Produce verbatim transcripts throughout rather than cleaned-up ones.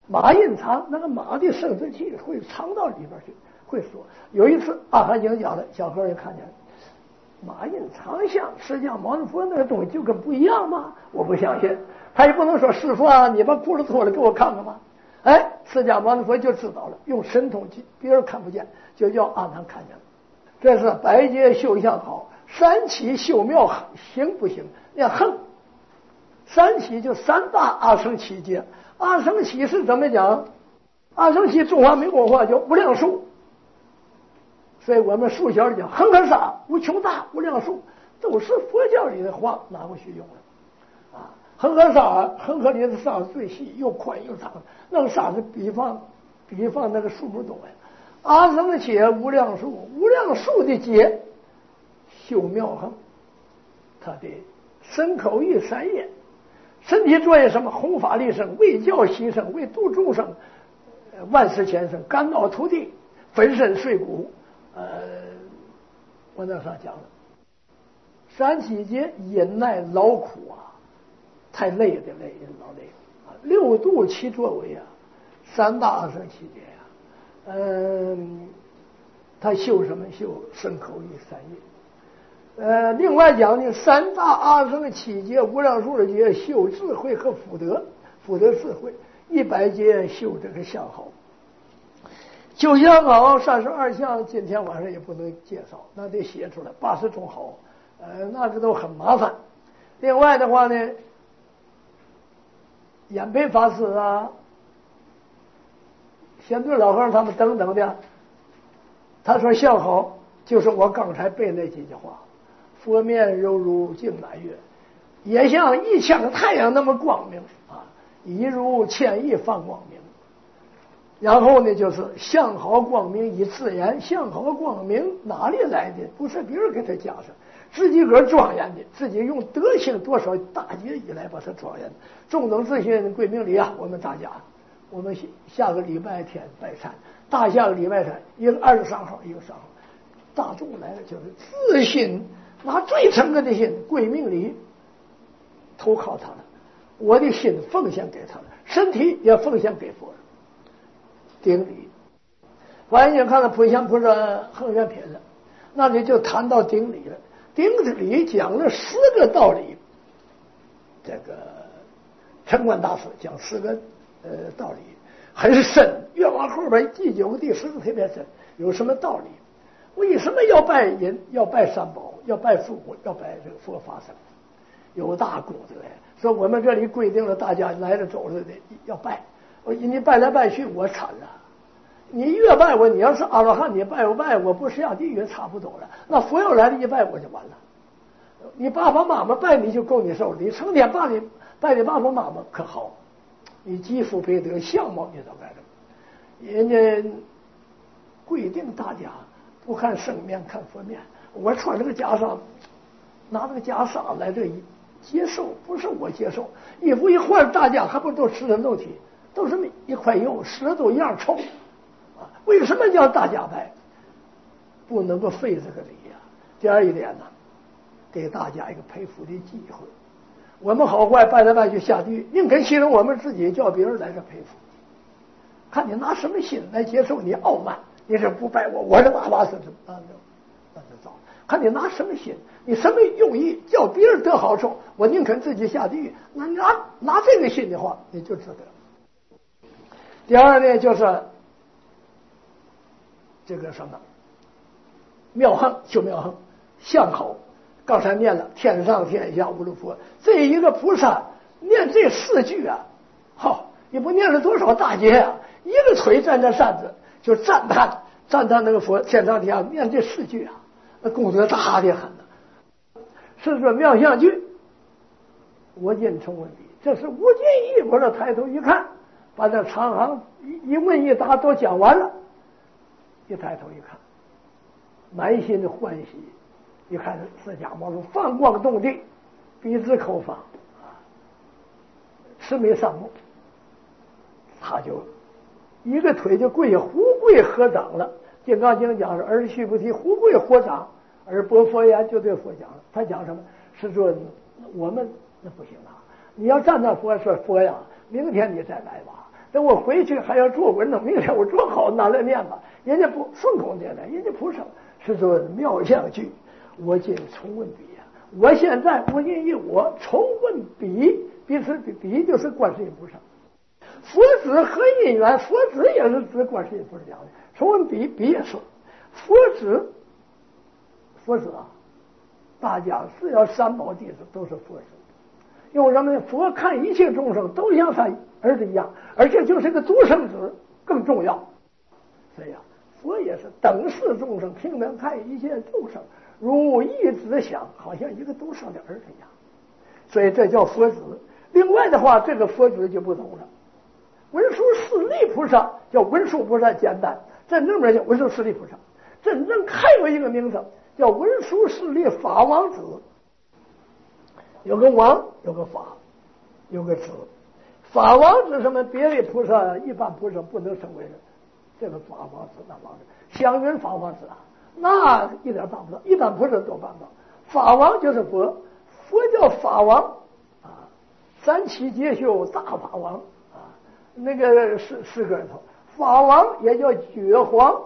马印藏，那个马的生殖器会藏到里边去，会说。有一次阿含经讲的，小和尚看见马印藏像释迦牟尼佛那个东西就跟不一样吗？我不相信。他也不能说师傅啊，你把裤子脱了给我看看吧。哎，释迦牟尼佛就知道了，用神通，别人看不见，就叫阿难看见了。这是百劫修相好，三起修妙行不行？那横三起就三大阿僧祇劫。阿僧祇是怎么讲？阿僧祇中华民国话叫无量数，所以我们数学里讲恒河沙、无穷大、无量数，都是佛教里的话拿过去用的。啊，恒河沙，恒河里的沙是最细，又宽又长，那个沙是比方比方那个数目多呀。阿僧祇无量数，无量数的劫修妙恒，他的身口意三业。身体作业什么？弘法利生，为教牺牲，为度众生，万世前生，肝脑涂地，粉身碎骨。呃，我那上讲了，三七劫忍耐劳苦啊，太累的累，老累啊。六度其作为啊，三大阿僧祇劫呀。嗯，他修什么？修身口意三业。呃，另外讲呢，三大阿僧祇劫无量数的劫修智慧和福德，福德智慧，一百劫修这个相好。九相好，三十二相，今天晚上也不能介绍，那得写出来八十种好，呃，那个都很麻烦。另外的话呢，演培法师啊，仙顿老和尚他们等等的，他说相好就是我刚才背那几句话。佛面犹如镜满月，也像一腔太阳那么光明啊，一如千亿放光明。然后呢，就是相好光明以自然，相好光明哪里来的？不是别人给他加上，自己个庄严的，自己用德行多少大劫以来把它庄严。中等自信归命礼啊，我们大家，我们下个礼拜天拜忏，大下个礼拜天，一个二十三号，一个三号，大众来了就是自信。拿最诚恳的心归命礼，投靠他了，我的心奉献给他了，身体也奉献给佛了。顶礼，完你看到普贤菩萨恒愿品了，那里就谈到顶礼了。顶礼讲了十个道理，这个陈观大师讲十个呃道理，很深，越往后边第九个、第十个特别深。有什么道理？为什么要拜人？要拜三宝，要拜父母，要拜这个佛法僧，有大功德呀。所以我们这里规定了，大家来了走了的要拜。我你拜来拜去，我惨了。你越拜我，你要是阿罗汉，你拜我拜我不下地狱差不多了。那佛要来了一拜我就完了。你爸爸妈妈拜你就够你受了，你成天拜你拜你爸爸妈妈可好？你肌肤配得，相貌你都该的。人家规定大家。不看圣面，看佛面。我穿这个袈裟，拿这个袈裟来这接受，不是我接受。衣服一换，大家还不都赤身露体，都是一块肉，湿都一样臭啊！为什么叫大家拜？不能够废这个礼呀、啊。第二一点呢，给大家一个佩服的机会。我们好坏拜来拜去下地狱，宁肯牺牲我们自己，叫别人来这佩服。看你拿什么心来接受你傲慢。你是不拜我，我是爸爸是什么？那就那就糟。看你拿什么心，你什么用意，叫别人得好处，我宁肯自己下地狱。那拿拿这个心的话，你就值得。第二呢，就是这个什么妙行，修妙行，相好。刚才念了天上天下无漏佛，这一个菩萨念这四句啊，好，你不念了多少大劫啊？一个腿站在扇子。就赞叹赞叹那个佛天上天下念这四句啊，那功德大的很呢。是说妙相句，我今成问题，这是无尽意。我这抬头一看，把这长行一一问一答都讲完了，一抬头一看，满心的欢喜。一看释迦牟尼放光动地，鼻子口方啊，慈眉善目，他就。一个腿就跪下，胡跪合掌了。金刚经讲是儿须菩提胡跪合掌，而薄佛言就对佛讲了。他讲什么？是说我们那不行啊！你要站在佛说佛呀，明天你再来吧， 等我回去还要做文呢，明天我做好拿来念吧。人家不顺口念来，人家菩萨是说妙相具，我今重问彼呀。我现在我因于我重问彼，彼是彼就是观世音菩萨。佛子和因缘，佛子也是指观世音菩萨讲的。重问彼，彼也是佛子，佛子啊，大家只要三宝弟子都是佛子。用什么呢？佛看一切众生都像他儿子一样，而且就是个独生子更重要。所以啊，佛也是等视众生，平等看一切众生，如一子想，好像一个独生的儿子一样。所以这叫佛子。另外的话，这个佛子就不同了。文殊师利菩萨叫文殊菩萨，简单；真正名叫文殊师利菩萨。真正还有一个名字叫文殊师利法王子。有个王，有个法，有个子。法王子什么？别的菩萨一般菩萨不能成为人，这个法王子那王子，祥云法王子啊，那一点办不到，一般菩萨都办不到。法王就是佛，佛叫法王啊，三七劫修大法王啊，那个是四个人头。法王也叫觉皇，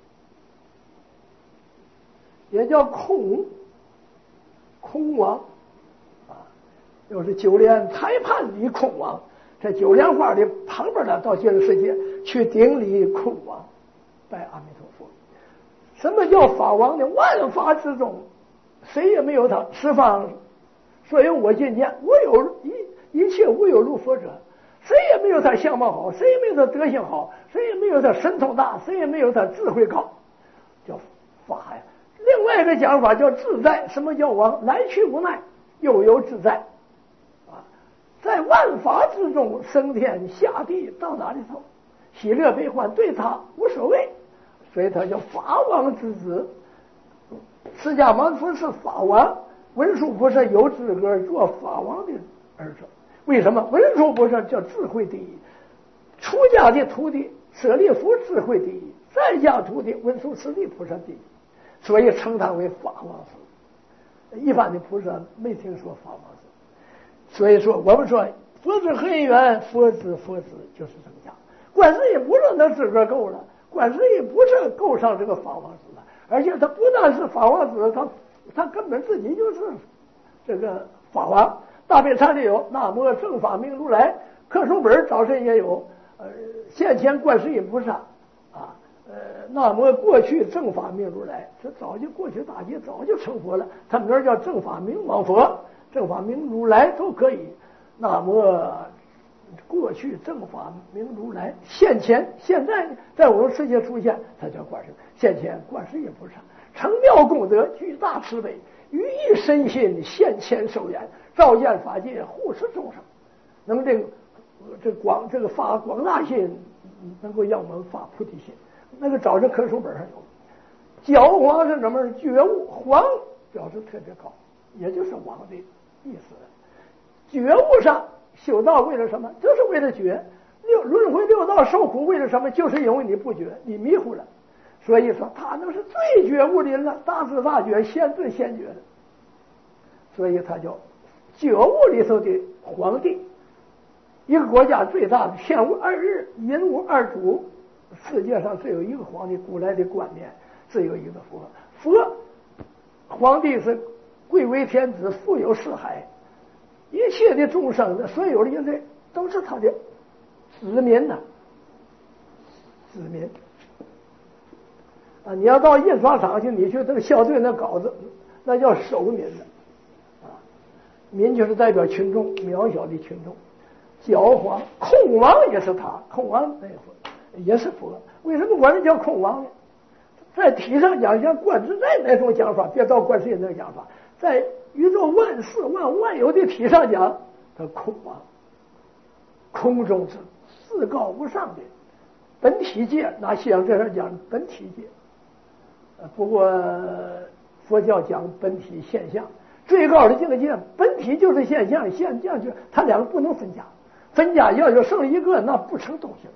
也叫空空王。又是九莲裁判礼空王，在九莲花的旁边呢，到极乐世界去顶礼空王，拜阿弥陀佛。什么叫法王呢？万法之中，谁也没有他。十方所有我今见，我有一一切无有如佛者，谁也没有他相貌好，谁也没有他德行好，谁也没有他神通大，谁也没有他智慧高，叫法呀。另外一个讲法叫自在。什么叫王？来去无奈，悠悠自在。在万法之中升天下地，到哪里头喜乐悲欢对他无所谓，所以他叫法王之子。释迦牟尼佛是法王，文殊菩萨有资格做法王的儿子。为什么？文殊菩萨叫智慧第一，出家的徒弟舍利弗智慧第一，在家徒弟文殊师利菩萨第一，所以称他为法王子。一般的菩萨没听说法王子。所以说，我们说佛子和因缘，佛子佛子就是这么讲。观世音菩萨那资格够了，观世音菩萨够上这个法王子了，而且他不但是法王子，他他根本自己就是这个法王。大悲忏里有南无正法明如来，课书本早晨也有，呃，现前观世音菩萨啊，呃，南无过去正法明如来，这早就过去大劫早就成佛了，他名叫正法明王佛。正法明如来都可以。那么过去正法明如来现前，现在在我们世界出现，他叫观世音。现前观世音菩萨成妙功德，巨大慈悲，于一身心现前受言，照见法界，护持众生。能这个这广这个发广大心，能够让我们发菩提心。那个早晨课书本上有，教皇是什么？觉悟，皇表示特别高，也就是王的意思。觉悟上修道为了什么？就是为了觉。六轮回六道受苦为了什么？就是因为你不觉，你迷糊了。所以说他那是最觉悟的人了，大智大觉，先知先觉的。所以他叫觉悟里头的皇帝。一个国家最大的天无二日，人无二主，世界上只有一个皇帝。古来的观念只有一个佛，佛皇帝是贵为天子，富有四海，一切的众生的所有的人类都是他的子民呐、啊，子民啊！你要到印刷厂去，你去这个校对那稿子，那叫守民的啊，民就是代表群众，渺小的群众。教皇空王也是他，空王那佛也是佛。为什么管人叫空王呢？在体上讲，像观自在那种讲法，别到观世音那个讲法，在宇宙万事万万有的体上讲，他空王，空中是至高无上的本体界。拿西洋这上讲本体界，不过佛教讲本体现象，最高的境界，本体就是现象，现象就他两个不能分家，分家要有剩一个，那不成东西了。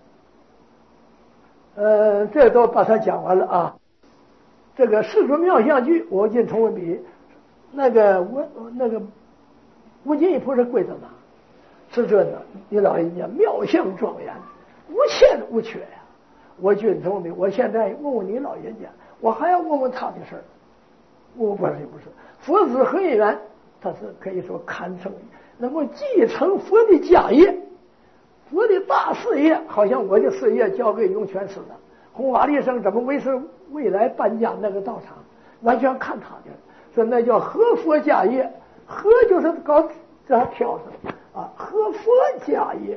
呃，这都把它讲完了啊。这个世尊妙相具，我今重问彼，那个我那个无尽意菩萨跪在哪？世尊呢？你老人家妙相庄严， 无欠无缺呀、啊。我君聪明，我现在问问你老人家，我还要问问他的事儿。我不是不是，佛子和因缘，他是可以说堪称能够继承佛的家业，佛的大事业，好像我的事业交给永泉似的。弘法利生怎么为是未来搬家那个道场，完全看他的，说那叫合佛家业，合就是搞这还飘上啊，合佛家业。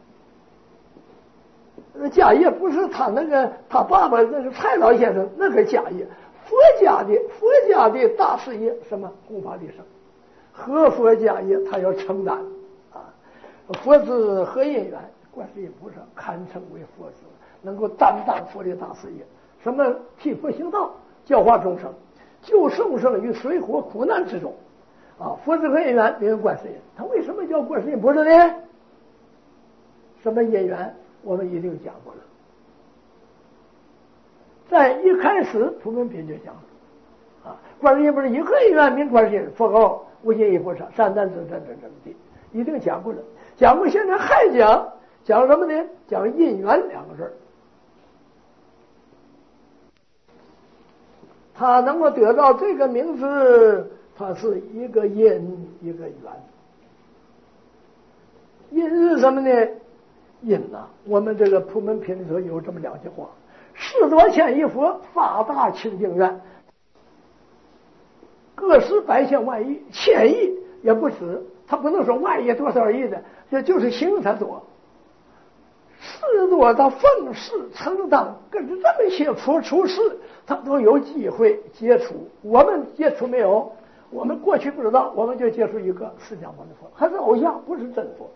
家业不是他那个他爸爸那个蔡老先生那个家业，佛家的佛家的大事业，什么弘法利生，合佛家业他要承担啊。佛子合因缘，观世音菩萨堪称为佛子，能够担当佛的大事业。什么替佛行道，教化众生，救众生于水火苦难之中啊。佛子合因缘名为观世音，他为什么叫观世音菩萨呢？什么因缘？我们已经讲过了，在一开始普门品就讲了啊，观世音不是以合因缘名观世音，佛号无尽意菩萨，善男子真真真谛，已经讲过了。讲过，现在还讲，讲什么呢？讲因缘两个字。他能够得到这个名字，它是一个因一个缘。因是什么呢？因呐、啊，我们这个普门品里头有这么两句话：十多千亿佛发大清净愿，个十百千万亿，千亿也不止，他不能说万亿多少亿的，这就是形容他多。是多他奉事承担，跟着这么些佛出世，他都有机会接触。我们接触没有？我们过去不知道，我们就接触一个释迦牟尼佛，还是偶像，不是真佛。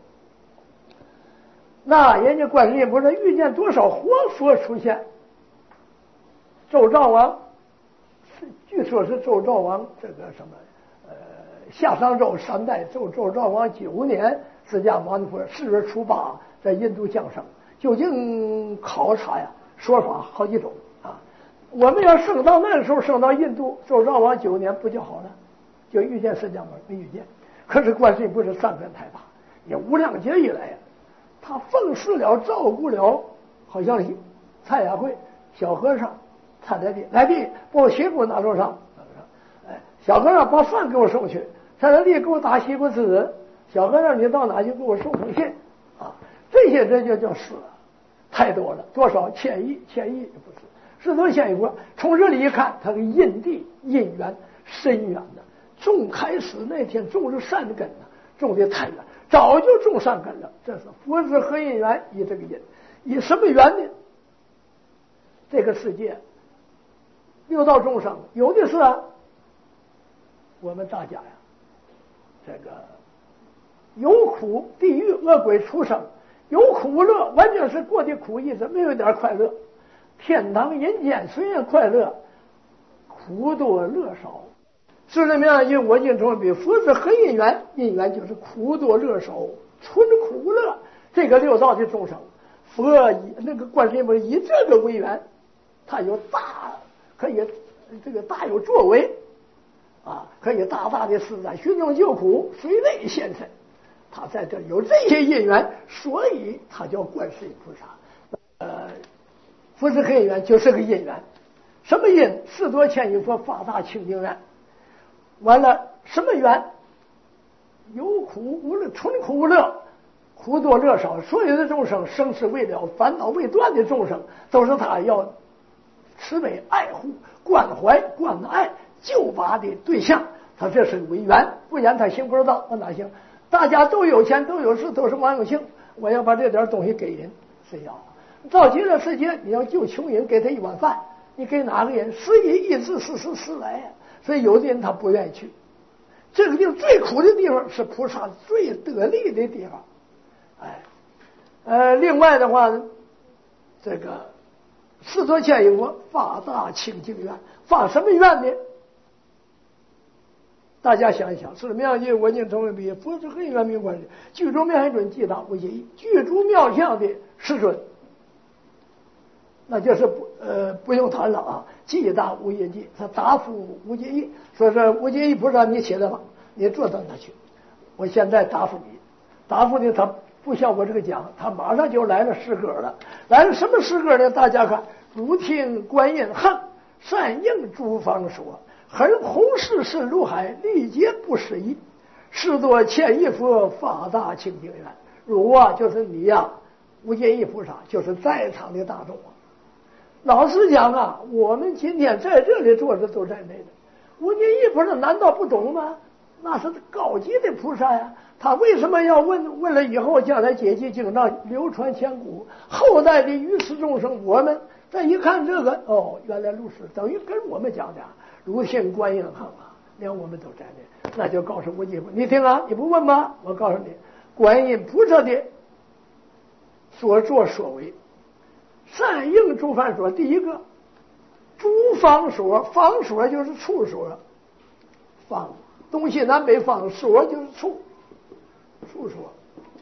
那人家观世音菩萨遇见多少活佛出现？周昭王，据说是周昭王这个什么呃夏商周三代周周昭王九年，释迦牟尼佛四月初八在印度降生。究竟考察呀，说法好几种啊。我们要升到那个时候，升到印度，周昭王九年不就好了？就遇见释迦牟尼，没遇见。可是观世音菩萨善根太大，也无量劫以来呀。他奉侍了，照顾了，好像蔡雅慧小和尚，蔡来弟来弟，把我鞋给我拿桌上，哎，小和尚把饭给我送去，蔡来弟给我打西瓜子，小和尚你到哪去给我送封信啊？这些这就叫事，太多了，多少千亿，千亿不是，是多千亿佛。从这里一看，他的因地因缘深远的，种开始那天种是善根呢，种的太远。早就种善根了，这是佛子合因缘，以这个因，以什么缘呢？这个世界六道众生有的是啊，我们大家呀，这个有苦地狱恶鬼畜生，有苦无乐，完全是过的苦日子，没有一点快乐。天堂人间虽然快乐，苦多乐少。是那么样，因我今中比佛子合因缘，因缘就是苦多乐少，纯苦无乐。这个六道的众生，佛以那个观世音菩萨以这个为缘，他有大可以这个大有作为啊，可以大大的施展寻众救苦，随类现身。他在这里有这些因缘，所以他叫观世音菩萨。呃，佛子合因缘就是个因缘，什么因？十多千亿佛发大清净愿。完了，什么缘？有苦无乐，纯苦无乐，苦多乐少。所有的众生生死未了，烦恼未断的众生，都是他要慈悲爱护、关怀、关爱、救拔的对象。他这是为缘，不然他行不知道，那哪行？大家都有钱，都有事，都是王有庆，我要把这点东西给人，谁要？到极乐世界，你要救穷人，给他一碗饭，你给哪个人？十一亿至十十十来呀。所以有的人他不愿意去，这个地方最苦的地方是菩萨最得力的地方，哎，呃，另外的话，这个十多千亿佛发大清净愿，发什么愿呢？大家想一想，是妙界我净成为比佛是合因缘名观世，具足妙相准，即大无邪意，具足妙相的世尊。那就是不呃不用谈了啊，既大无业绩，他答复无介意，说是无介意菩萨，你起来吧，你坐到那去，我现在答复你，答复你他不像我这个讲，他马上就来了诗歌了。来了什么诗歌呢？大家看，如听观音恨，善应诸方说，恨弘誓深如海，历劫不思议。誓多千亿佛，法大清净愿。如啊，就是你呀、啊，无间义菩萨，就是在场的大众啊。老实讲啊，我们今天在这里坐着都在内的。无间义菩萨难道不懂吗？那是高级的菩萨呀。他为什么要问？问了以后，将来解集经上流传千古，后代的于世众生，我们再一看这个，哦，原来如此，等于跟我们讲的如听观音恨啊，连我们都在内，那就告诉无间，你听啊，你不问吗？我告诉你，观音菩萨的所作所为，善应诸方说。第一个，诸方说，方说就是处说，方东西南北方，说就是处。处说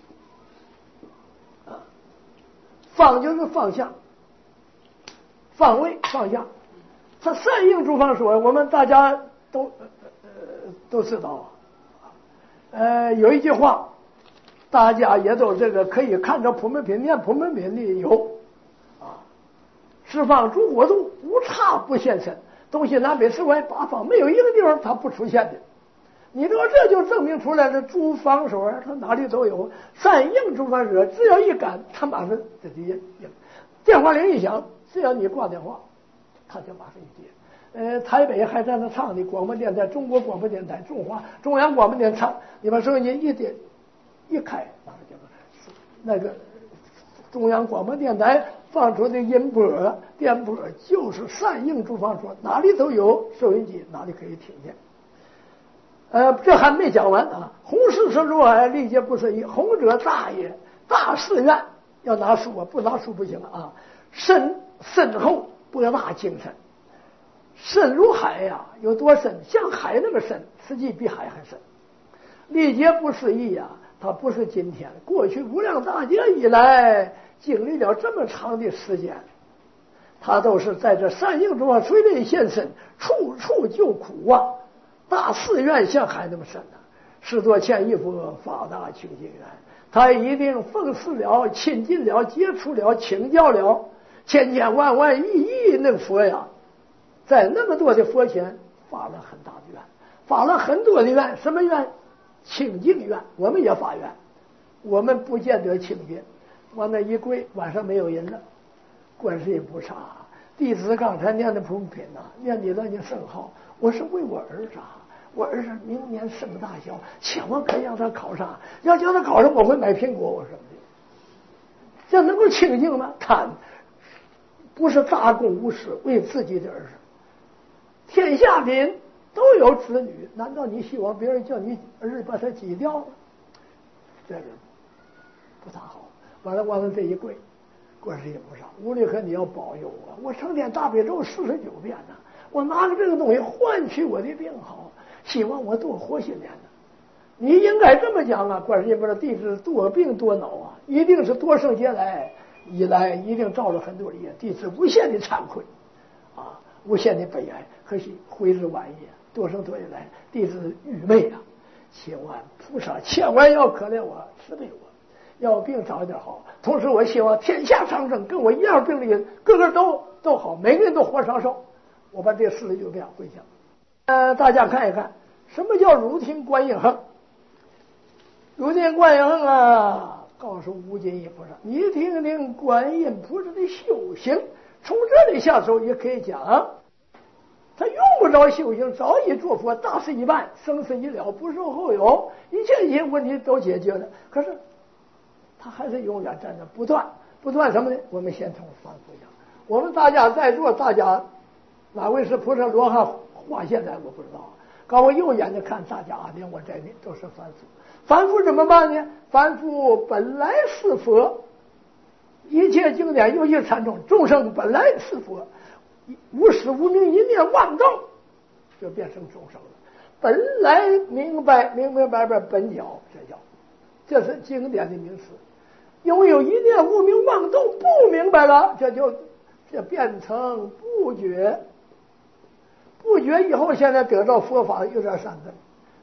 啊，方就是方向、方位、方向。他善应诸方说，我们大家都呃都知道啊。呃，有一句话，大家也都这个可以看着普门品，念普门品里有啊，十方诸国度无差不现身，东西南北四外八方没有一个地方它不出现的。你说这就证明出来了，诸方所它哪里都有，善应诸方所，只要一赶，他马上这就应。电话铃一响，只要你挂电话，他就马上一接。呃，台北还在那唱的广播电台，中国广播电台，中华中央广播电台唱，你把收音机一点一开，马上就那个中央广播电台放出的音波电波就是善应诸方所，哪里都有收音机，哪里可以听见。呃，这还没讲完啊！弘誓深如海，历劫不思议。弘者大也，大誓愿要拿书啊，不拿书不行啊！深深厚，博大精深，深如海呀、啊，有多深？像海那么深，实际比海还深。历劫不思议呀、啊，它不是今天，过去无量大劫以来，经历了这么长的时间，它都是在这善应中啊，垂泪现身，处处救苦啊。大誓愿像海那么深呐、啊，誓多千亿佛，法大清净愿。他一定奉侍了、亲近了、接触了、请教了千千万万亿亿那佛呀，在那么多的佛前发了很大的愿，发了很多的愿。什么愿？清净愿。我们也发愿，我们不见得清净。往那一跪，晚上没有人了，观世音菩萨，弟子刚才念的普品呐、啊，念你了你圣号，我是为我儿子啊。我儿子明年升大校，千万别让他考上，要叫他考上，我会买苹果，我什么的。这能够清净吗？贪不是大公无私，为自己的儿子。天下的人都有子女，难道你希望别人叫你儿子把他挤掉吗？这个不大好。完了，完了这一跪，观世音菩萨，无论如何你要保佑我，我成天大悲咒四十九遍呢、啊，我拿着这个东西换取我的病好。希望我多活些年呢，你应该这么讲啊！观世音菩萨弟子多病多恼啊，一定是多生劫来以来，一定造了很多的业，弟子无限的惭愧啊，无限的悲哀，可惜悔之晚也。多生多劫来，弟子愚昧啊！千万菩萨千万要可怜我，慈悲我，要病早一点好。同时，我希望天下长生，跟我一样病的人，个个都都好，每个人都活长寿。我把这四十九遍回想。呃，大家看一看，什么叫如听观音恨？如听观音恨啊，告诉无间义菩萨，你听听观音菩萨的修行，从这里下手也可以讲，他用不着修行，早已做佛，大事一办，生死已了，不受后有，一切一切问题都解决了。可是他还是永远在那不断不断什么呢？我们先从反复讲，我们大家在座，大家哪位是菩萨罗汉？话现在我不知道，刚我右眼睛看大家连我在内都是凡夫。凡夫怎么办呢？凡夫本来是佛，一切经典尤其禅宗，众生本来是佛，无始无明，一念妄动就变成众生了。本来明白明明白白本觉，这叫这是经典的名词。拥有一念无明妄动不明白了，这就这变成不觉。不觉以后，现在得到佛法有点三分，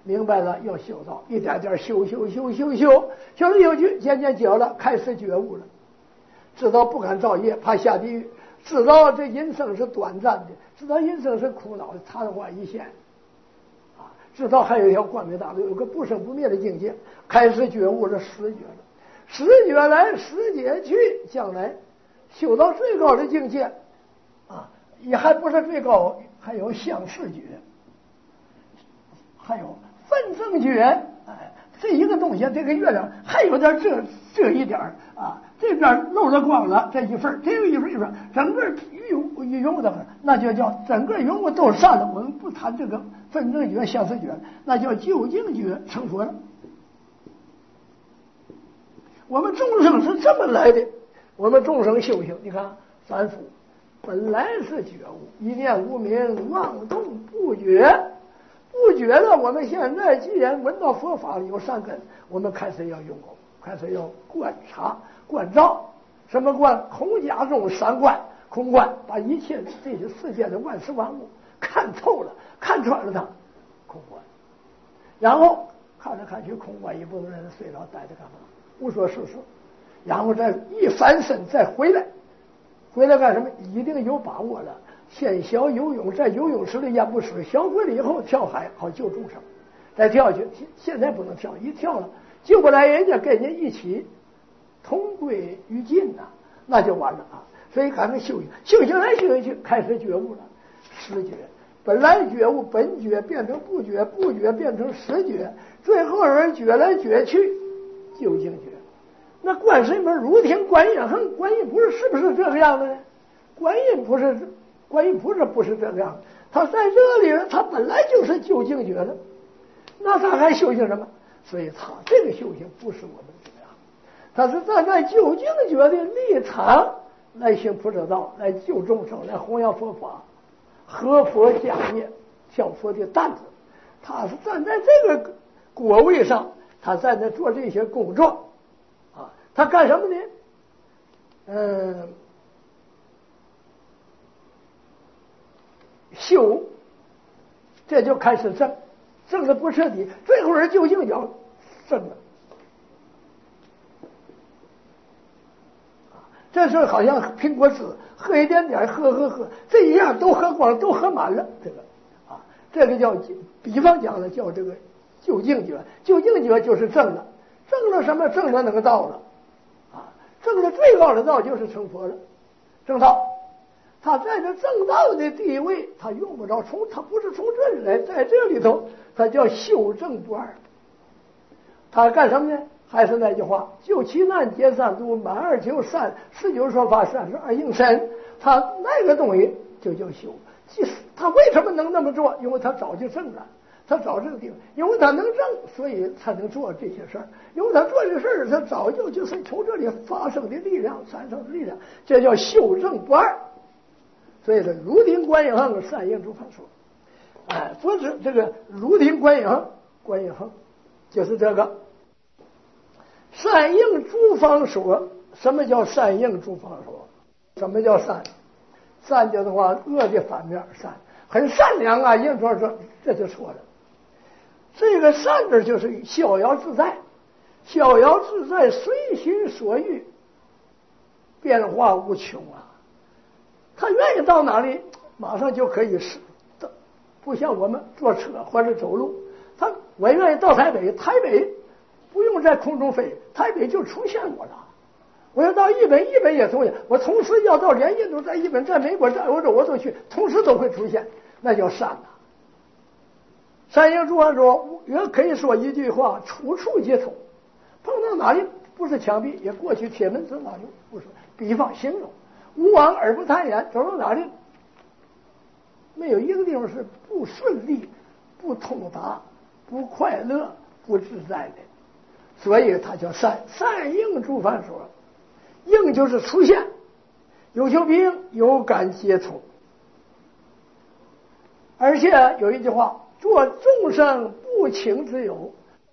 明白了要修道，一点点修修修修修，修来修去，渐渐觉了，开始觉悟了，知道不敢造业，怕下地狱，知道这人生是短暂的，知道人生是苦恼的，昙花一现，啊，知道还有一条光明大道，有个不生不灭的境界，开始觉悟了，十觉了，十觉来，十觉去，将来修到最高的境界，啊，也还不是最高，还有相似觉，还有分正觉，哎，这一个东西，这个月亮还有点这这一点啊，这边漏了光了，这一份，这个一份一份，整个云云的，那就叫整个云雾都散了。我们不谈这个分正觉、相似觉，那叫究竟觉成佛了。我们众生是这么来的，我们众生修行，你看凡夫本来是觉悟，一念无明，妄动不觉。不觉得我们现在既然闻到佛法有善根，我们开始要用功，开始要观察、观照。什么观？空假中三观，空观把一切这些世界的万事万物看透了、看穿了它，空观。然后看来看去，空观一部分人睡着待着干嘛？无所事事。然后再一翻身再回来，回来干什么？一定有把握了。先学游泳，在游泳池里淹不死，学会了以后跳海好救众生，再跳去。现在不能跳，一跳了救不来人家，跟人一起同归于尽呐、啊，那就完了啊！所以赶快修行，修行来修行去，开始觉悟了，十觉。本来觉悟本觉变成不觉，不觉变成十觉，最后人觉来觉去，究竟觉。那观世音如听观音哼，观音不是是不是这个样的呢？观音不是。观音菩萨不是这样，他在这里，他本来就是究竟觉的，那他还修行什么？所以他这个修行不是我们这样，他是站在究竟觉的立场来行菩萨道，来救众生，来弘扬佛法，合佛家业，效佛的担子。他是站在这个果位上，他在那做这些工作啊，他干什么呢？嗯。修，这就开始正，正的不彻底，最后人究竟叫正了。这时候好像苹果汁，喝一点点，喝喝喝，这一样都喝光，都喝满了。这个啊，这个叫，比方讲的叫这个究竟觉，究竟觉就是正了，正了什么？正了能道了，啊，正了最高的道就是成佛了，正道。他在这正道的地位，他用不着从，他不是从这里来，在这里头，他叫修正不二。他干什么呢？还是那句话，救其难解三毒，满二求三，十九说法，三十二应身。他那个东西就叫修。即使他为什么能那么做？因为他早就正了，他早这个地方，因为他能正，所以才能做这些事儿。因为他做这事儿，他早就就是从这里发生的力量，产生的力量，这叫修正不二。所以说，如听观音哼，善应诸法说。哎，不是这个如听观音哼，观音哼，就是这个善应诸方说。什么叫善应诸方说？什么叫善？善就是话恶的反面，善很善良啊，应说这这就错了。这个善字就是逍遥自在，逍遥自在，随心所欲，变化无穷啊。他愿意到哪里，马上就可以是，不像我们坐车或者走路。他我愿意到台北，台北不用在空中飞，台北就出现我了。我要到日本，日本也出现。我同时要到连印度，在日本，在美国，在欧洲，我都去，同时都会出现，那叫善呐。善应诸方说，也可以说一句话：处处皆通。碰到哪里不是墙壁，也过去铁门走哪里不是。比方形容。无往而不贪言，走到哪里没有一个地方是不顺利、不通达、不快乐、不自在的，所以它叫善。善应诸方说，应就是出现，有求必应，有感皆通。而且有一句话，做众生不请之友。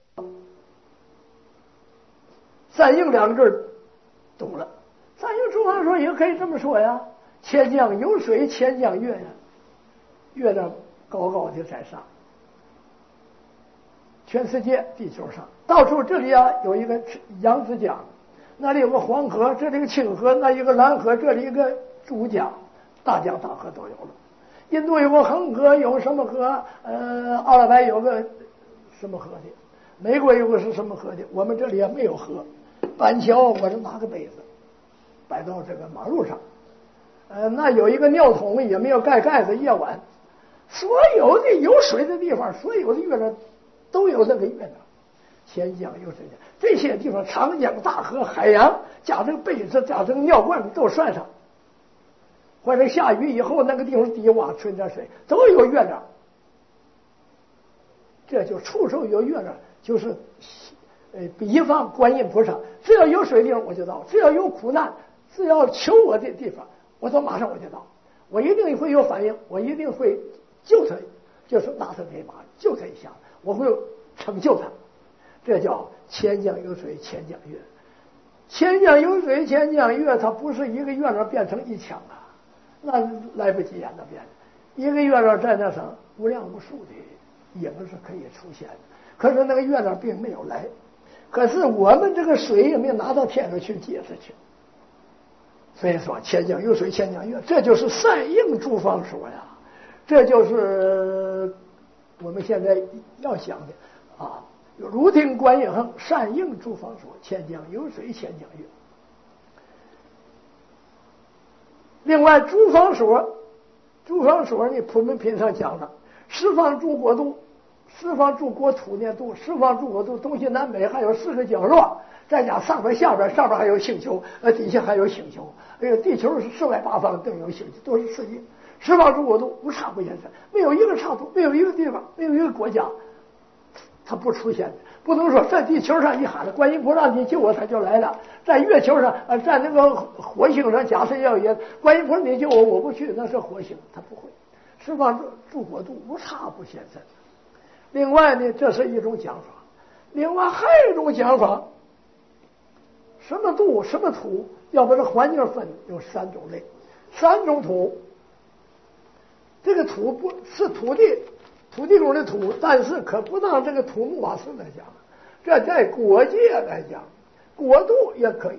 善应两个字懂了。善应诸方说也可以这么说呀，千江有水千江月呀，月亮高高的在上， 全世界地球上到处这里啊有一个扬子江，那里有个黄河，这里有个清河，那有个蓝河，这里有个珠江，大江大河都有了。印度有个恒河，有什么河？呃，阿拉伯有个什么河的？美国有个是什么河的？我们这里也没有河。板桥我是拿个杯子摆到这个马路上，呃，那有一个尿桶，也没有盖盖子。夜晚，所有的有水的地方，所有的月亮都有那个月亮。钱江有水江，这些地方长江大河海洋加这个杯子加这个尿罐都算上。或者下雨以后，那个地方低洼存点水，都有月亮。这就触手有月亮，就是呃，比方观音菩萨，只要有水地方我就到，只要有苦难，只要求我的地方，我说马上我就到，我一定会有反应，我一定会救他，就是拿他这把救他一下，我会成就他。这叫钱江有水钱江月，钱江有水钱江月，它不是一个月亮变成一枪啊。那来不及呀，那边一个月亮在那上无量无数的影是可以出现的，可是那个月亮并没有来，可是我们这个水也没有拿到天上去接着去。所以说钱江有水钱江月，这就是善应诸方说呀，这就是我们现在要想的啊，如听观音恒，善应诸方说，钱江有水钱江月。另外，诸方说，诸方说呢，普门品上讲了，十方诸国度，十方诸国土呢度，十方诸国度东西南北还有四个角落，再加上边下边，上边还有星球，呃，底下还有星球，哎呦，地球是四外八方都有星球，都是世界，十方诸国度无差不现身，没有一个差度，没有一个地方，没有一个国家，它不出现的。不能说在地球上你喊了观音菩萨你救我他就来了，在月球上呃在那个火星上假设要也观音菩萨你救我我不去，那是火星，他不会。十方诸国度无差不现身。另外呢，这是一种讲法，另外还有一种讲法，什么度什么土，要把这环境分有三种类，三种土。这个土不是土地，土地公的土，但是可不当这个土木瓦斯来讲，这在国界来讲，国度也可以。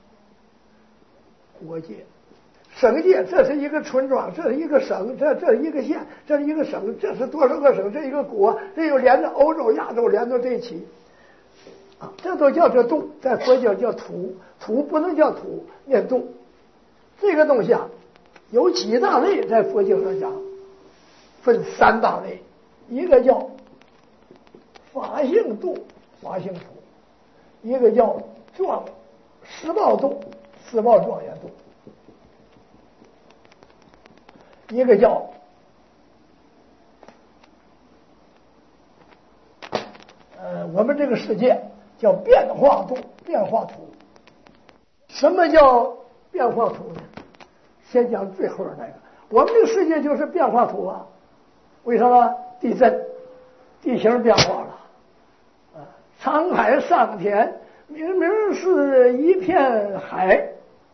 国界、省界，这是一个村庄，这是一个省，这这是一个县，这是一个省，这是多少个省？这一个国，这又连着欧洲、亚洲连到这一起，啊，这都叫这度，在佛教叫土，土不能叫土，念度。这个东西啊，有几大类，在佛教上讲，分三大类。一个叫法性度，法性土；一个叫状实报度，实报状元度；一个叫呃，我们这个世界叫变化度，变化土。什么叫变化土呢？先讲最后的那个，我们这个世界就是变化土啊。为什么？地震，地形变化了，啊，沧海桑田，明明是一片海，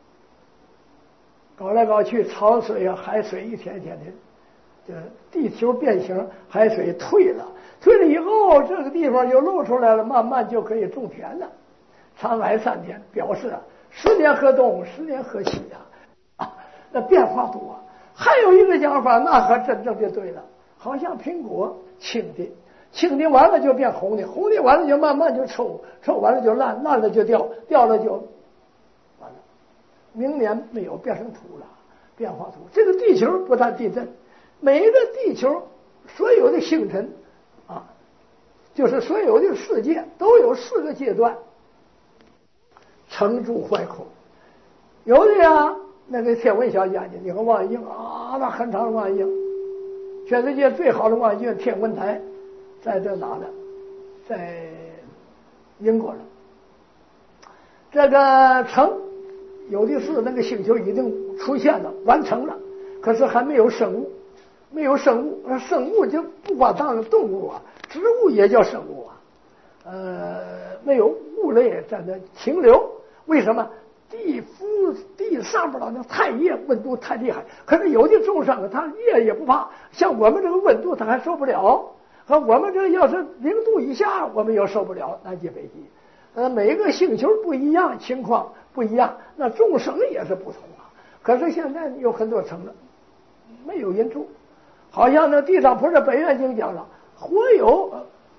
搞来搞去，潮水啊，海水一天一天的，这地球变形，海水退了，退了以后，这个地方就露出来了，慢慢就可以种田了。沧海桑田表示啊，十年河东，十年河西啊，啊，那变化多。还有一个讲法，那可真正就对了。好像苹果青的，青的完了就变红的，红的完了就慢慢就臭，臭完了就烂，烂了就掉，掉了就完了。明年没有变成土了，变化土。这个地球不但地震，每一个地球所有的星辰啊，就是所有的世界都有四个阶段，成住坏空。有的呀，那个天文学家呢，你看望远镜啊，那很长的望远镜。全世界最好的望远镜天文台在这哪呢？在英国了。这个成有的是那个星球已经出现了，完成了，可是还没有生物，没有生物，生物就不把当动物啊，植物也叫生物啊，呃，没有物类在那停留，为什么？地肤地上边的那太液温度太厉害，可是有的众生他液也不怕，像我们这个温度他还受不了， 和我们这要是零度以下，我们又受不了南极北极。呃，每个星球不一样，情况不一样，那众生也是不同啊。可是现在有很多城了，没有人住，好像那地上不是北愿经讲了，活有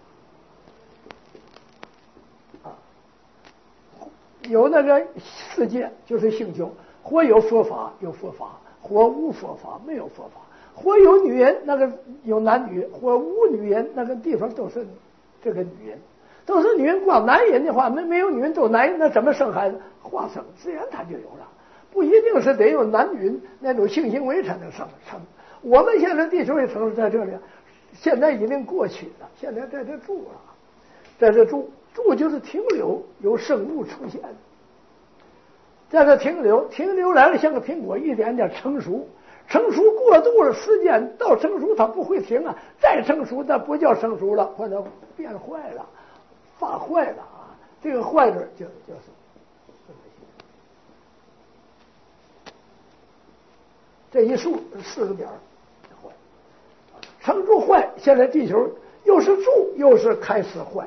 啊，有那个世界就是星球，或有佛法有佛法，或无佛法没有佛法，或有女人那个有男女，或无女人那个地方都是这个女人。都是女人，光男人的话，没没有女人都男人，那怎么生孩子？化生自然他就有了，不一定是得有男女那种性行为才能生生。我们现在地球也城市在这里，现在已经过去了，现在在这住了，在这住住就是停留，有生物出现，在这停留，停留来了像个苹果，一点点成熟，成熟过度了，时间到成熟它不会停啊，再成熟那不叫成熟了，或者变坏了。发坏了啊！这个坏字就就是这一竖四个点儿，坏，成住坏。现在地球又是住又是开始坏，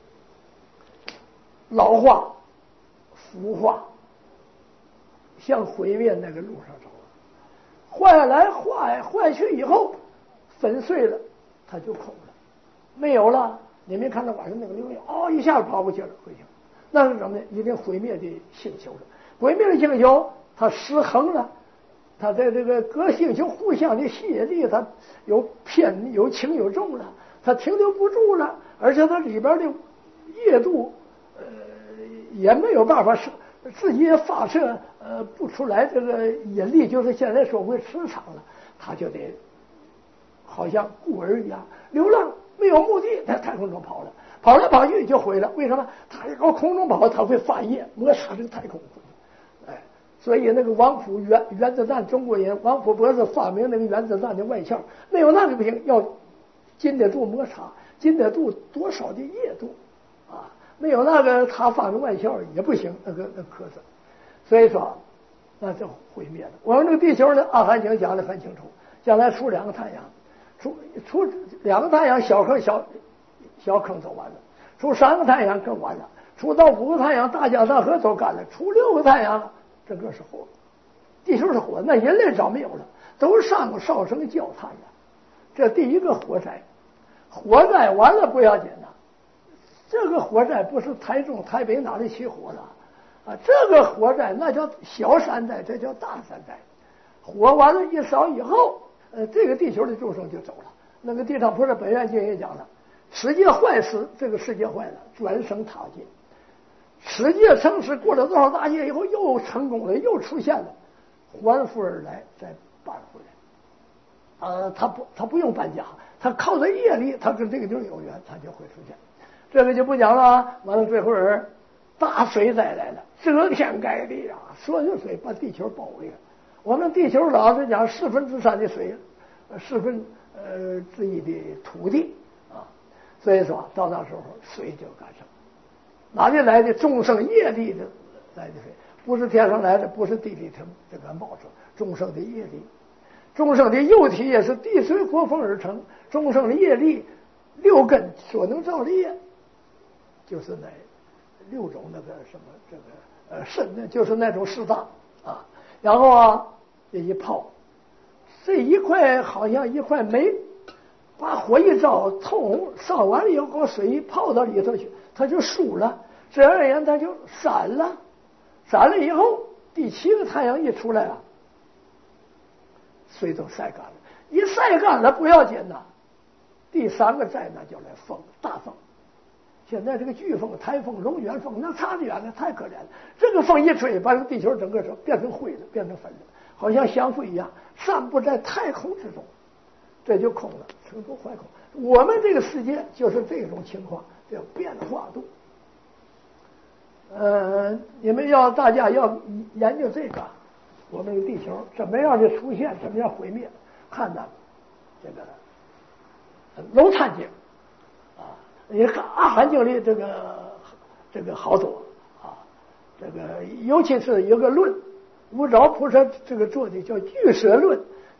老化、腐化，向毁灭那个路上走了。坏来坏坏去以后，粉碎了，它就空了，没有了。你没看到晚上那个流星，哦，一下子跑过去了，回去了，那是什么呢？已经毁灭的星球了。毁灭的星球，它失衡了，它在这个各星球互相的吸引力，它有偏有轻有重了，它停留不住了，而且它里边的液度，呃，也没有办法是自己也发射呃不出来这个引力，就是现在说回磁场了，它就得好像孤儿一样流浪。没有目的，在太空中跑了，跑来跑去就毁了。为什么？它往空中跑，它会发热，摩擦这个太空。哎，所以那个王府原原子弹，中国人王府博士发明那个原子弹的外壳，没有那个不行，要经得住摩擦，经得住多少的热度啊？没有那个他发明外壳也不行，那个那壳子。所以说，那就毁灭了。我们这个地球呢，阿含经讲得很清楚，将来出两个太阳。出出两个太阳，小坑小小坑走完了；出三个太阳更完了；出到五个太阳，大江大河都干了；出六个太阳了，这个是火，地球是火，那人类早没有了，都是上过烧成焦炭了。这第一个火灾，火灾完了不要紧了，这个火灾不是台中、台北哪里起火了啊？这个火灾那叫小山灾，这叫大山灾。火完了一烧以后。呃，这个地球的众生就走了。那个地上菩萨本愿经也讲了，世界坏时，这个世界坏了，转生他界。世界成事过了多少大劫以后，又成功了，又出现了，还复而来，再搬回来。呃，他不，他不用搬家，他靠着业力，他跟这个地儿有缘，他就会出现。这个就不讲了。完了，最后人大水灾来了，遮天盖地啊，所有水把地球包围了。我们地球老实讲，四分之三的水，四分呃之一的土地啊，所以说到那时候水就干生。哪里来的众生业力的来的水？不是天上来的，不是地里头这个冒出，众生的业力，众生的幼体也是地水火风而成，众生的业力六根所能造的业，就是那六种那个什么这个呃肾，就是那种四大啊，然后啊。这一泡，这一块好像一块煤，把火一照，透红，烧完了以后，把水一泡到里头去，它就疏了，自然而然它就散了。散了以后，第七个太阳一出来啊，水都晒干了，一晒干了不要紧呐。第三个灾难就来风，大风。现在这个飓风、台风、龙卷风，那差得远了，太可怜了。这个风一吹，把这个地球整个就变成灰了，变成粉了。好像香灰一样散布在太空之中，这就空了，成住坏空。我们这个世界就是这种情况，叫变化度。呃，你们要大家要研究这个，我们这个地球怎么样的出现，怎么样毁灭，看呢这个楼禅经啊，你看阿含经里这个这个好多啊，这个尤其是有个论。无着菩萨这个做的叫俱舍论，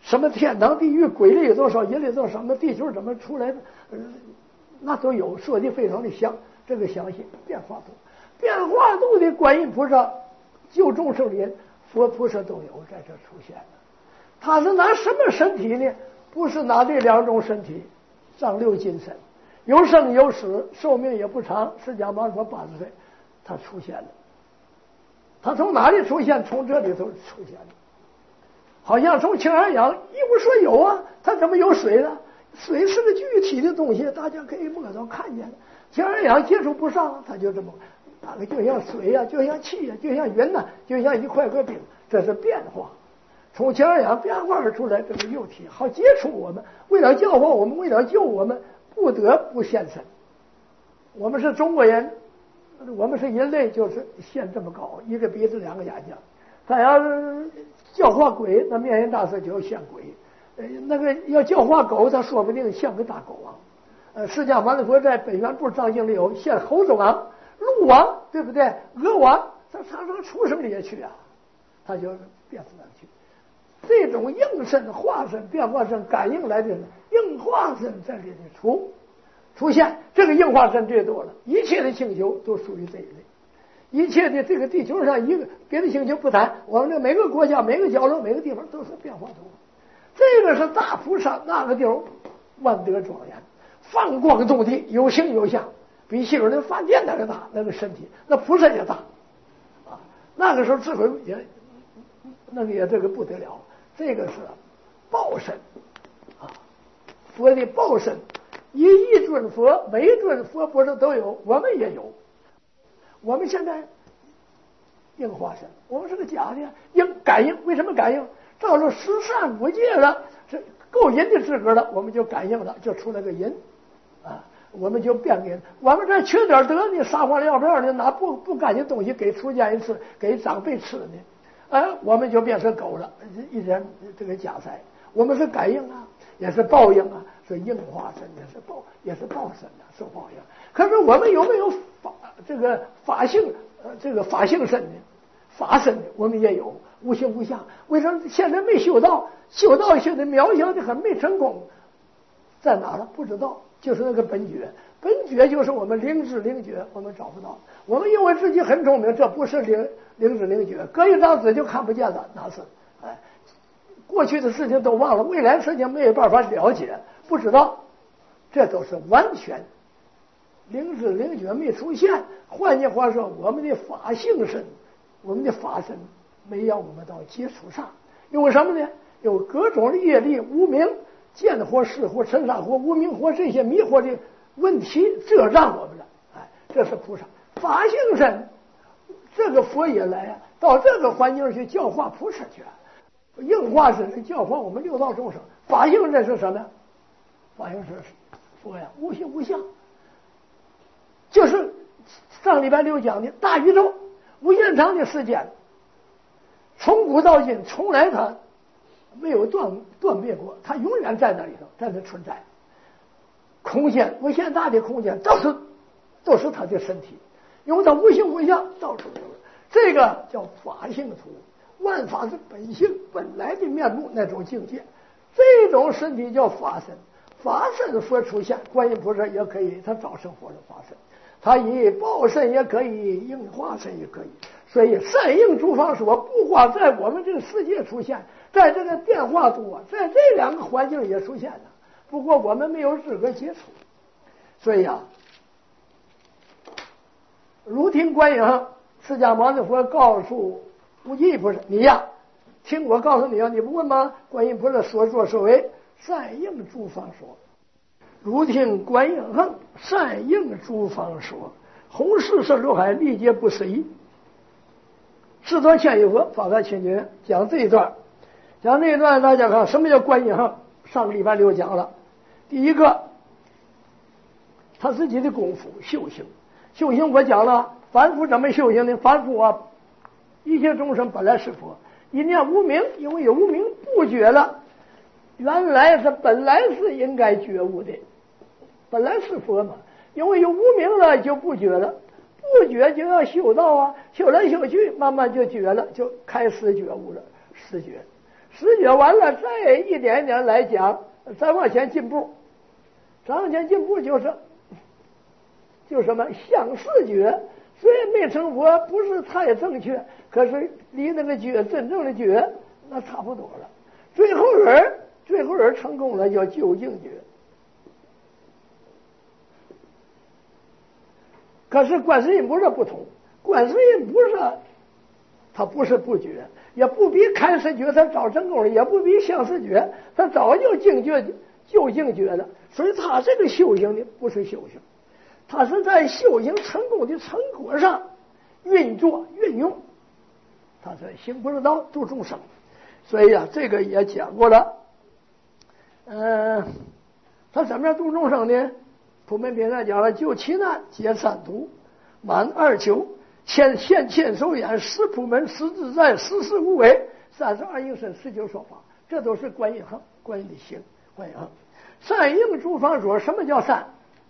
什么天堂地狱，鬼力有多少，人力有多少，什么地球怎么出来的，呃，那都有，说的非常的详。这个详细变化度，变化度的观音菩萨救众生的人，佛菩萨都有在这出现的。他是拿什么身体呢？不是拿这两种身体，上六金身，有生有死，寿命也不长。释迦牟尼佛八十岁，他出现了。他从哪里出现？从这里头出现的。好像从青海洋，一无所有啊，他怎么有水呢？水是个具体的东西，大家可以摸到看见的。青海洋接触不上，他就这么大概就像水呀、啊，就像气呀、啊，就像云呐、啊，就像一块块冰，这是变化。从青海洋变化而出来，这个幼体好接触我们，为了教化我们，为了救我们，不得不现身。我们是中国人，我们是人类，就是现这么高，一个鼻子两个眼睛。他要教化鬼，那面云大师就要现鬼；呃，那个要教化狗，他说不定像个大狗王。呃，释迦牟尼佛在本愿部藏经里有现猴子王、鹿王，对不对？鹅王，他他这个畜生里也去啊，他就变出来去。这种应身、化身、变化身、感应来的应化身在这里出出现，这个应化身最多了，一切的星球都属于这一类。一切的这个地球上一个别的星球不谈，我们这每个国家、每个角落、每个地方都是变化图。这个是大菩萨，那个地方万德庄严，放光动地，有形有相，比西游的饭店那个大，那个身体，那菩萨也大啊。那个时候智慧也那个也这个不得了，这个是报身啊，佛的报身，一一尊佛，每一尊佛不是都有，我们也有。我们现在应化身，我们是个假的应感应。为什么感应？照着十善五戒了，这够人的资格了，我们就感应了，就出了个人啊，我们就变人。我们这缺点德呢，撒谎尿片呢，拿不不干净东西给出家人吃，给长辈吃呢，啊，我们就变成狗了，一点这个假财。我们是感应啊，也是报应啊，是应化身，也是报，也是报身啊，受报应。可是我们有没有法这个法性呃这个法性身呢？法身的我们也有，无形无相。为什么现在没修道？修道修的渺小的很，没成功，在哪了？不知道。就是那个本觉，本觉就是我们灵知灵觉，我们找不到。我们以为自己很聪明，这不是灵灵知灵觉，隔一张纸就看不见了，那是哎。过去的事情都忘了，未来事情没有办法了解，不知道，这都是完全灵知灵觉没出现。换句话说，我们的法性身，我们的法身没让我们到接触上。因为什么呢？有各种的业力、无明、见惑、识惑、尘沙惑、无明惑这些迷惑的问题遮障我们了。哎，这是菩萨法性身，这个佛也来啊，到这个环境去教化菩萨去。应化身是教化我们六道众生，法性身是什么？法性身是佛呀，无形无相，就是上礼拜六讲的大宇宙无限长的时间，从古到今从来它没有断断灭过，它永远在那里头，在那存在。空间无限大的空间，到处都是它的身体，因为它无形无相，到处都是。这个叫法性图。万法是本性本来的面目，那种境界，这种身体叫法身。法身佛出现，观音菩萨也可以，他早生佛的法身，他以报身也可以，应化身也可以。所以善应诸方说，不光在我们这个世界出现，在这个变化多，在这两个环境也出现了，不过我们没有资格接触。所以啊，如听观音，释迦牟尼佛告诉无极菩萨，你呀，听我告诉你啊，你不问吗？观音菩萨所作所为，善应诸方说。如听观音恒，善应诸方说。弘誓深如海，历劫不思议。世尊千亿佛法在清净讲这一段，讲这一段大家看什么叫观音恒？上个礼拜六讲了。第一个，他自己的功夫修行，修行我讲了，凡夫怎么修行呢？凡夫啊，一切众生本来是佛，一念无明，因为有无明不觉了，原来是本来是应该觉悟的，本来是佛嘛，因为有无明了就不觉了，不觉就要修道啊，修来修去慢慢就觉了，就开始觉悟了，实觉。 视觉完了，再一点一点来讲，再往前进步，再往前进步就是就什么相视觉，虽然没成佛，不是太正确，可是离那个觉真正的觉那差不多了。最后人最后人成功了，叫究竟觉。可是观世音菩萨不同，观世音菩萨他不是不觉，也不比开示觉他早成功了，也不比相视觉他早就境觉究竟觉了。所以他这个修行呢不是修行，他是在修行成功的成果上运作运用，他是行不是道度众生。所以啊，这个也讲过了。嗯、呃，他怎么样度众生呢？普门品上讲了，救其难，解三途，满二求，千现千手眼，十普门，十自在，十事无为，三十二应身，十九说法，这都是观音行，观音的行，观音行。善应诸方说，什么叫善？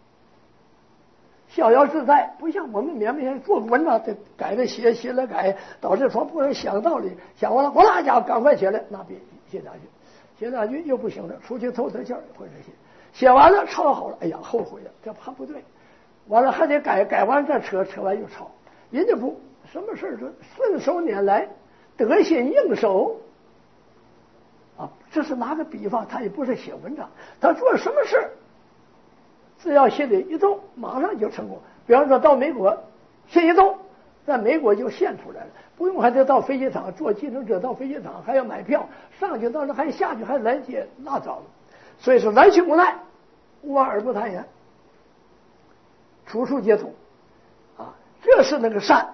逍遥自在，不像我们勉勉做文章得改了写，写了改，导致说不能想道理，想完了哗啦家赶快写来，那别写两句，写两句又不行了，出去透透气儿或者写。写完了抄好了，哎呀后悔了，这怕不对，完了还得改，改完再扯，扯完又抄。人家不什么事都顺手拈来，得心应手啊，这是拿个比方，他也不是写文章，他做什么事只要心里一动，马上就成功。比方说到美国，心一动，在美国就现出来了，不用还得到飞机场坐计程车到飞机场，还要买票上去，到那还下去，还来接，那早了。所以说来去无奈，无往而不谈言，处处皆通啊，这是那个善。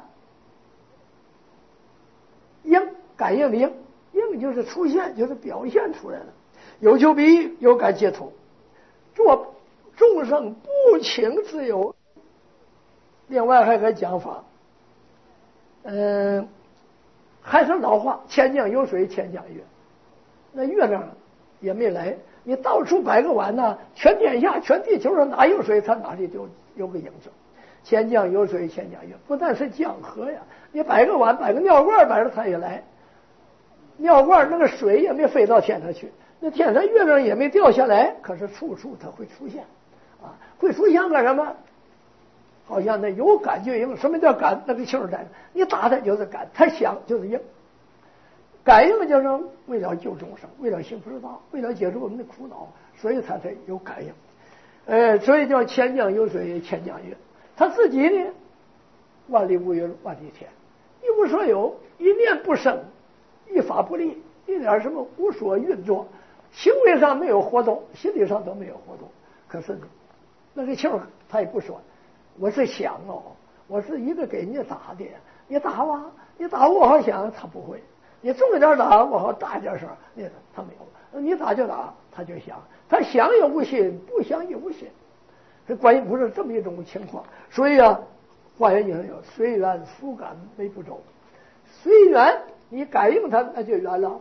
应感应的应，应就是出现，就是表现出来了。有求必应，有感皆通，做众生不请自由。另外还有个讲法，嗯，还是老话，千江有水千江月，那月亮也没来，你到处摆个碗呢，全天下全地球上哪有水，它哪里就有个影子。千江有水千江月，不但是江河呀，你摆个碗摆个尿罐摆着它也来，尿罐那个水也没飞到天上去，那天上月亮也没掉下来，可是处处它会出现啊，会出现干什么？好像那有感就应。什么叫感？那个气儿在，你打它就是感，它响就是应。感应就是为了救众生，为了行菩萨道，为了解除我们的苦恼，所以它才有感应。呃，所以叫千江有水千江月。他自己呢，万里无云万里天，一无所有，一念不生，一法不立，一点什么无所运作，行为上没有活动，心理上都没有活动。可是呢，那个气儿他也不说，我是想哦，我是一个给人家打的，你打吧，你打我好想，他不会。你重一点打，我好大一点声，那他没有。你打就打，他就想，他想也无心，不想也无心。这观音菩萨这么一种情况，所以啊，华严经有随缘福感没不周，随缘你感应它，那就圆了。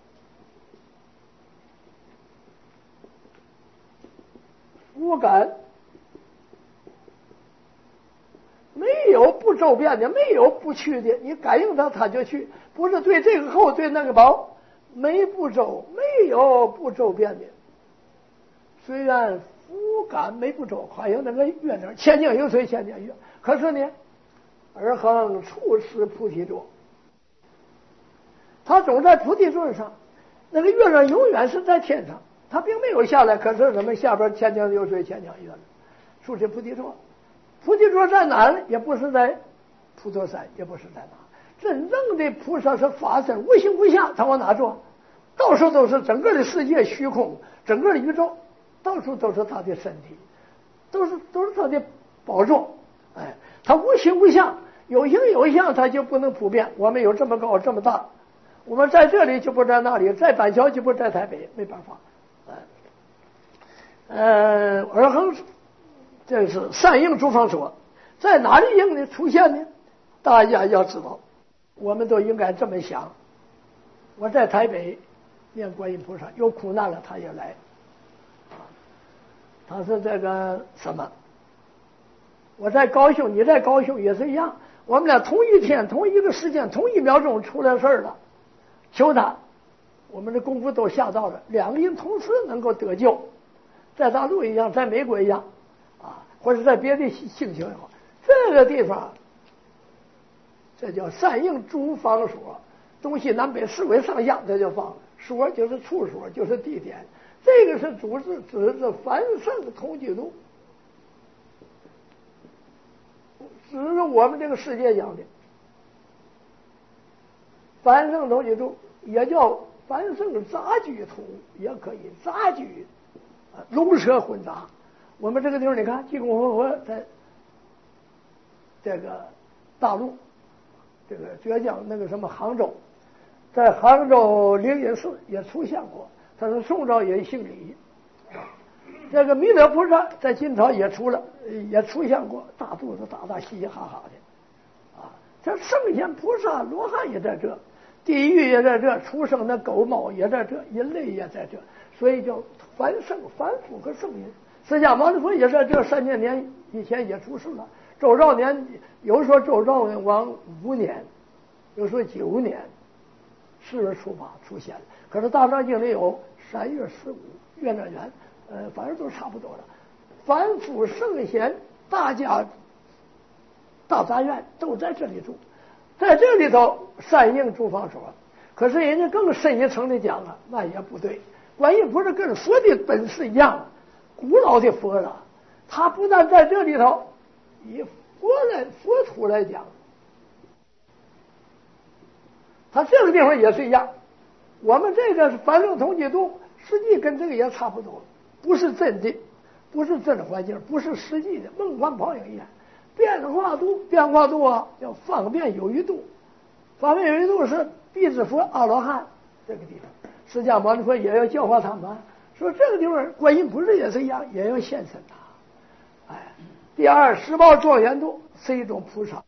福感没有不周遍的，没有不去的，你感应它，它就去，不是对这个厚，对那个薄，没不周，没有不周遍的，虽然。福感没不周，好像那个月亮，千江有水千江月。可是呢，而恒处持菩提座，他总在菩提座上。那个月亮永远是在天上，他并没有下来。可是咱们下边千江有水千江月了，处持菩提座。菩提座在哪呢？也不是在普陀山，也不是在哪。真正的菩萨是法身，无形无相，他往哪坐？到处都是整个的世界虚空，整个的宇宙。到处都是他的身体，都是都是他的宝座。哎，他无形无相，有形有相，他就不能普遍。我们有这么高这么大，我们在这里就不在那里，在板桥就不在台北，没办法。哎，呃，而恒这是善应诸方说，在哪里应呢？出现呢？大家要知道，我们都应该这么想。我在台北念观音菩萨，有苦难了，他也来。他是这个什么？我在高雄，你在高雄也是一样。我们俩同一天、同一个时间、同一秒钟出了事儿了，求他， 我们的功夫都下到了两个人同时能够得救，在大陆一样，在美国一样，啊，或者在别的星球也好，这个地方，这叫三应诸方说，东西南北四维上下，这叫方。说就是处所，就是地点，这个是主是指着凡圣同居度，指着我们这个世界讲的凡圣同居度，也叫凡圣杂居土，也可以杂居，啊，龙蛇混杂。我们这个地方你看，济公活佛在这个大陆，这个浙江那个什么杭州。在杭州灵隐寺也出现过，他是宋朝也姓李。这个弥勒菩萨在晋朝也出了，也出现过，大肚子大大嘻嘻哈哈的。啊，这圣贤菩萨罗汉也在这，地狱也在这，出生的狗猫也在这，人类也在这，所以叫凡圣凡夫和圣人。释迦牟尼佛也在这，三千年以前也出世了。周兆年有说周兆王五年，有说九年。四月初八出现了，可是大藏经里有三月十五、月亮圆，呃，反正都差不多了。凡夫圣贤，大家大杂院都在这里住，在这里头三应诸方说。可是人家更深一层的讲啊，那也不对。观音菩萨跟佛的本事一样，古老的佛了，他不但在这里头以佛来佛土来讲。他这个地方也是一样，我们这个是凡圣同居度，实际跟这个也差不多，不是真的，不是真环境，不是实际的，梦幻泡影一样。变化度，变化度啊，叫方便有余度，方便有余度是地之佛阿罗汉这个地方，释迦牟尼佛也要教化他们，说这个地方观音菩萨也是一样，也要现身的。哎，第二十报庄严度是一种菩萨。